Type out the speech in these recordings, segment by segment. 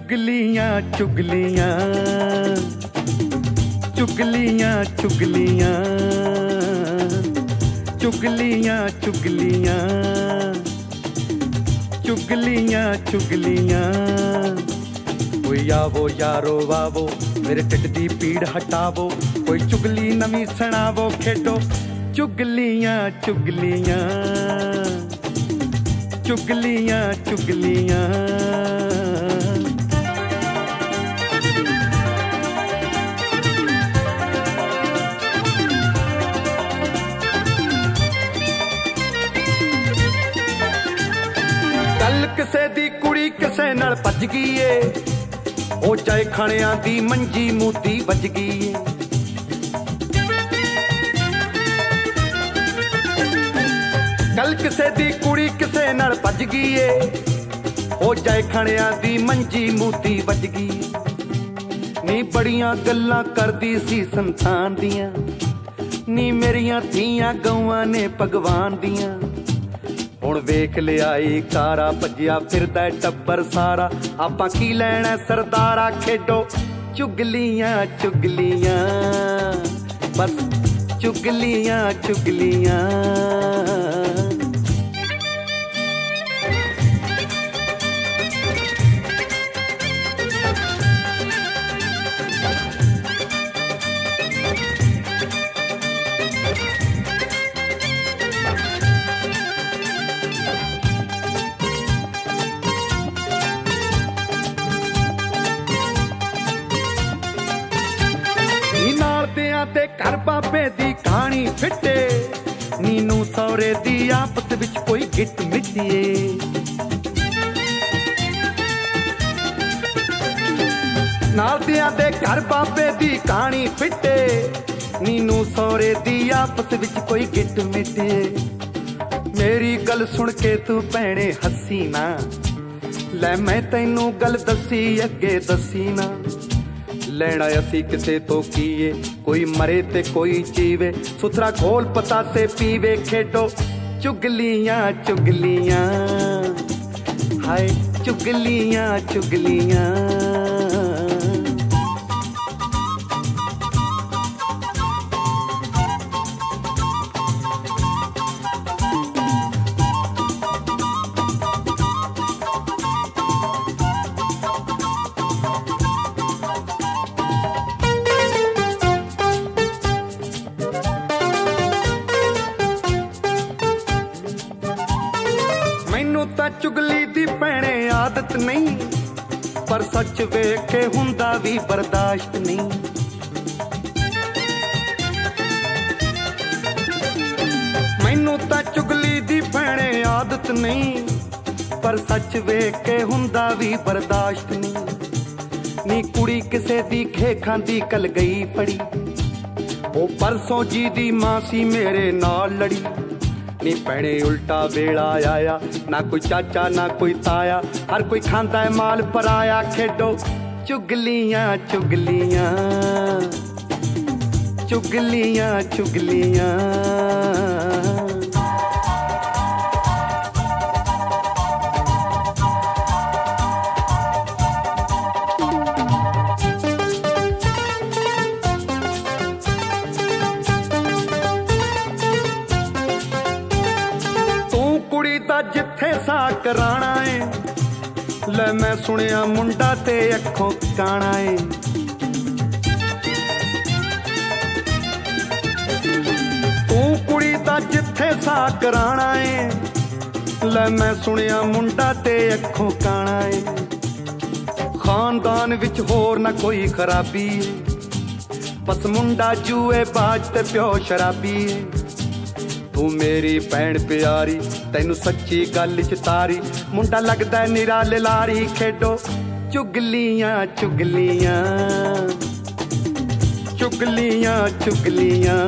चुगलियां चुगलियां चुगलियां चुगलियां चुगलियां चुगलियां चुगलियां चुगलियां। कोई आवो यारो आवो मेरे ढिड दी पीड़ हटावो, कोई चुगली नवी सुनावो, खेडो चुगलियां चुगलियां चुगलियां चुगलियां। कल किसे दी कुड़ी किसे नाल भज गई ए, ओ जाए खाणियां दी मंजी मूती बज गई ए। कल किसे दी कुड़ी किसे नाल भज गई ए, ओ जाए खाणियां दी मंजी मूती बज गई। नी बड़ियां गल्लां करदी सी संतान दियां, नी मेरियां धीआं गौआं ने भगवान दियां। हुण वेख लिया कारा भज्जिया फिरदा टब्बर सारा, आपां की लैणा सरदारा, खेडो चुगलियां चुगलियां बस चुगलियां चुगलियां। ते घर बाबे दी कहानी फिटे, नीनू सौरे दी आपस विच कोई गिट मिटिए। नाल दियां दे घर बाबे दी कहानी फिटे, नीनू सौरे दी आपस विच कोई गिट मिटे। मेरी गल सुन के तू भैणे हसी ना, लै मैं तैनू गल दसी अगे दसी ना। लेना असी किसे तो कीए, कोई मरे ते कोई जीवे, सुथरा घोल पता से पीवे, खेडो चुगलियां चुगलियां हाय चुगलियां चुगलियां। चुगली दी भैणे आदत नहीं, पर सच वेख के हुंदा भी बर्दाश्त नहीं। मैनू तां चुगली दी भैणे आदत नहीं, पर सच वेख के हुंदा भी बर्दाश्त नहीं। नी कुड़ी किसे दी खे खांदी कल गई फड़ी, ओ परसों जी दी मासी मेरे नाल लड़ी। नी भैणे उल्टा वेला आया, ना कोई चाचा ना कोई ताया, हर कोई खांदा है माल पराया, खेडो चुगलियां चुगलियां चुगलियां चुगलियां। जिथे सा कराना है, ले मैं सुनिया मुंडा ते अखों काना है। तू कुड़ी दा जिथे सा कराना है, ले मैं सुनिया मुंडा ते अखों काना है। खानदान विच होर ना कोई खराबी है, बस मुंडा जुए बाज ते प्यो शराबी है। तू मेरी भैन प्यारी तैनू सच्ची गल च तारी, मुंडा लगदा निरा लारी, खेडो चुगलियां चुगलियां चुगलियां चुगलियां।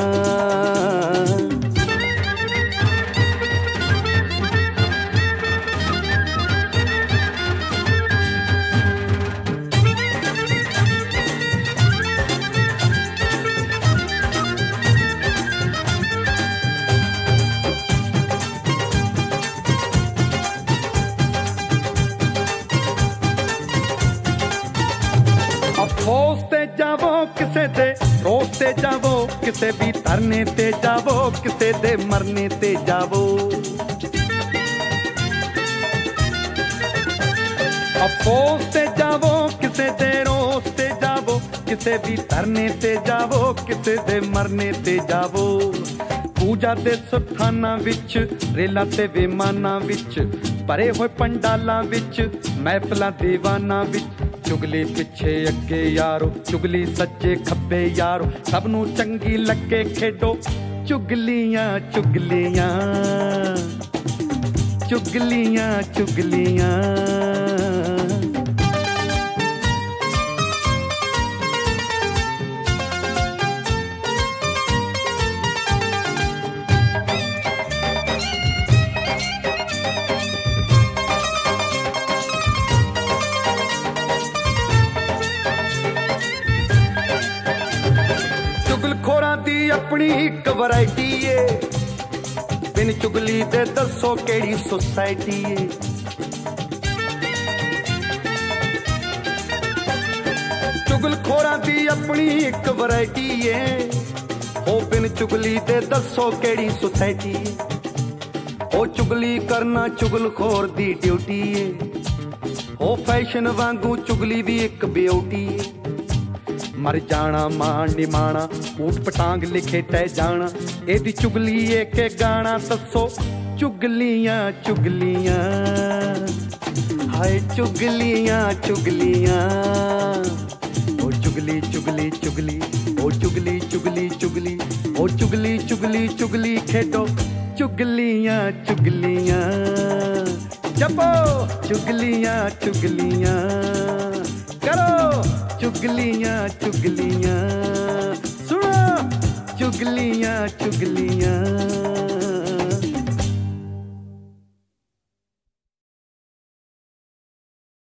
ਕਿਸੇ ਵੀ ਧਰਨੇ ਤੇ ਜਾਵੋ, ਕਿਸੇ ਦੇ ਮਰਨੇ ਤੇ ਜਾਵੋ। ਅਫਸੋਸ ਤੇ ਜਾਵੋ, ਕਿਸੇ ਦੇ ਰੋਸ ਤੇ ਜਾਵੋ, ਕਿਸੇ ਵੀ ਧਰਨੇ ਤੇ ਜਾਵੋ, ਕਿਸੇ ਦੇ ਮਰਨੇ ਤੇ ਜਾਵੋ। ਪੂਜਾ ਦੇ ਸਥਾਨਾਂ ਵਿੱਚ, ਰੇਲਾਂ ਤੇ ਵਿਮਾਨਾਂ ਵਿੱਚ, ਭਰੇ ਹੋਏ ਪੰਡਾਲਾਂ ਵਿੱਚ, ਮਹਿਫਲਾਂ ਦੀਵਾਨਾਂ ਵਿੱਚ, ਚੁਗਲੀ ਪਿੱਛੇ ਅੱਗੇ ਯਾਰੋ, ਚੁਗਲੀ ਸੱਜੇ ਖੱਬੇ ਯਾਰੋ, ਸਭ ਨੂੰ ਚੰਗੀ ਲੱਗੇ ਖੇਡੋ ਚੁਗਲੀਆਂ ਚੁਗਲੀਆਂ ਚੁਗਲੀਆਂ ਚੁਗਲੀਆਂ। ਚੁਗਲਖੋਰਾਂ ਦੀ ਆਪਣੀ ਇੱਕ ਵੈਰਾਈਟੀ ਏ, ਬਿਨ ਚੁਗਲੀ ਦੇ ਦੱਸੋ ਕਿਹੜੀ ਸੁਸਾਇਟੀ ਏ। ਚੁਗਲਖੋਰਾਂ ਦੀ ਆਪਣੀ ਇੱਕ ਵੈਰਾਈਟੀ ਏ, ਉਹ ਬਿਨ ਚੁਗਲੀ ਦੇ ਦੱਸੋ ਕਿਹੜੀ ਸੁਸਾਇਟੀ ਏ। ਉਹ ਚੁਗਲੀ ਕਰਨਾ ਚੁਗਲਖੋਰ ਦੀ ਡਿਊਟੀ ਏ, ਉਹ ਫੈਸ਼ਨ ਵਾਂਗੂ ਚੁਗਲੀ ਵੀ ਇੱਕ ਬਿਊਟੀ ਏ। ਮਰ ਜਾਣਾ ਮਾਣ ਨਿਮਾਣਾ, ਊਟ ਪਟਾਂਗ ਲਿਖੇ ਟਹਿ ਜਾਣਾ, ਇਹਦੀ ਚੁਗਲੀ ਏ ਕਿ ਗਾਣਾ ਦੱਸੋ ਚੁਗਲੀਆਂ ਚੁਗਲੀਆਂ। ਹਾਏ ਚੁਗਲੀਆਂ ਚੁਗਲੀਆਂ, ਉਹ ਚੁਗਲੀ ਚੁਗਲੀ ਚੁਗਲੀ, ਉਹ ਚੁਗਲੀ ਚੁਗਲੀ ਚੁਗਲੀ, ਉਹ ਚੁਗਲੀ ਚੁਗਲੀ ਚੁਗਲੀ ਖੇਡੋ ਚੁਗਲੀਆਂ ਚੁਗਲੀਆਂ। ਜਪੋ ਚੁਗਲੀਆਂ ਚੁਗਲੀਆਂ, ਕਰੋ ਚੁਗਲੀਆਂ ਚੁਗਲੀਆਂ, ਸੁਣੋ ਚੁਗਲੀਆਂ ਚੁਗਲੀਆਂ।